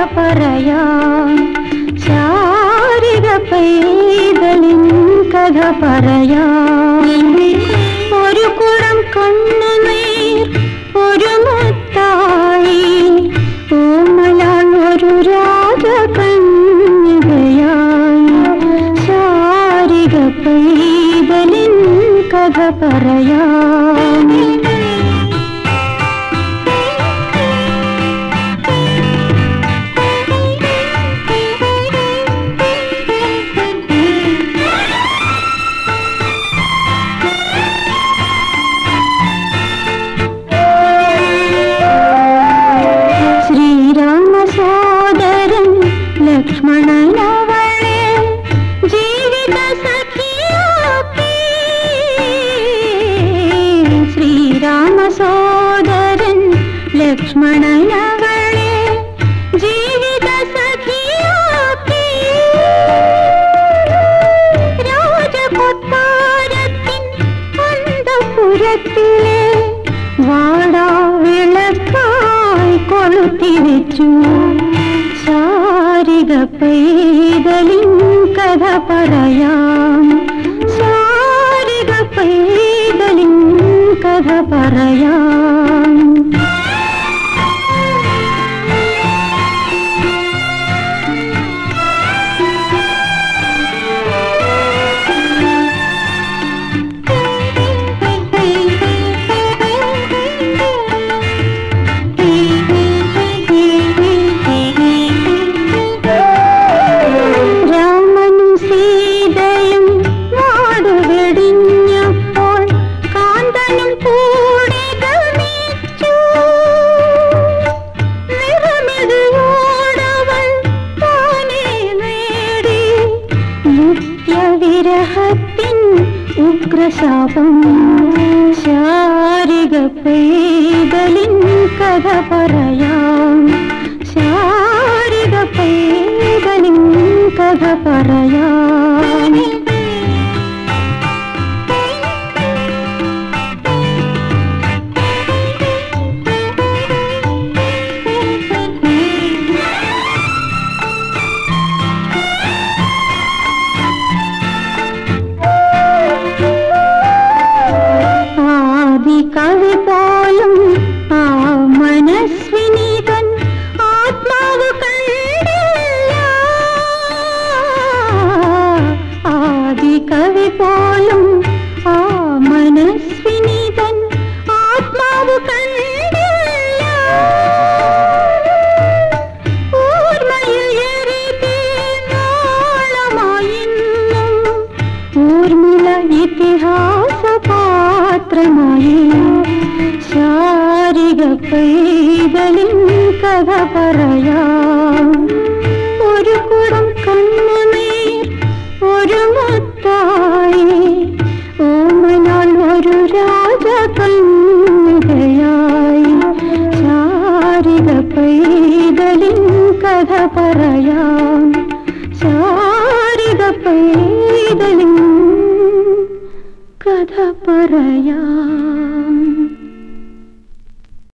പറയാം. ശാരിക പൈതലിൻ കഥ പറയാം. ഒരു കുടം കണ്ണുനീർ ഒരു മുത്തായി ഓമലാൽ ഒരു രാജകന്യകയായി. ശാരിക പൈതലിൻ കഥ പറയാം. ലക്ഷ്മണനവളെ ജീവിത സഖിയാക്കി. ശ്രീരാമ സോദരൻ ലക്ഷ്മണനവളെ ജീവിത സഖിയാക്കി. രാജകൊട്ടാരത്തിൻ അന്തഃപുരത്തിലെ വാടാ വിളക്കായി കൊളുത്തിവെച്ചു. ശാരിക പൈതലിൻ കഥ പറയാം. ശാരിക പൈതലിൻ കഥ പറയാം. വിരഹത്തിൻ ഉഗ്രശാപം. ശാരിക പൈതലിൻ കഥ പറയാം. ശാരിക പൈതലിൻ കഥ പറയാം. കവി പോലും ആ മനസ്വിനി തൻ ആത്മാവ് കണ്ടില്ല. ആദി കവി പോലും ആ മനസ്വിനി തൻ ആത്മാവ് കണ്ടില്ല. ഓർമ്മയിൽ എറിതീർന്നോളമായിന്നും ഊർമിള ഇതിഹാസ പാത്രമായി. ശാരിക പൈതലിൻ കഥ പറയാം. ഒരു കുടം കണ്ണുനീർ ഒരു മുത്തായി ഓമനാൽ ഒരു രാജകന്യകയായി. ശാരിക പൈതലിൻ കഥ പറയാം. ശാരിക പൈതലിൻ കഥ പറയാം.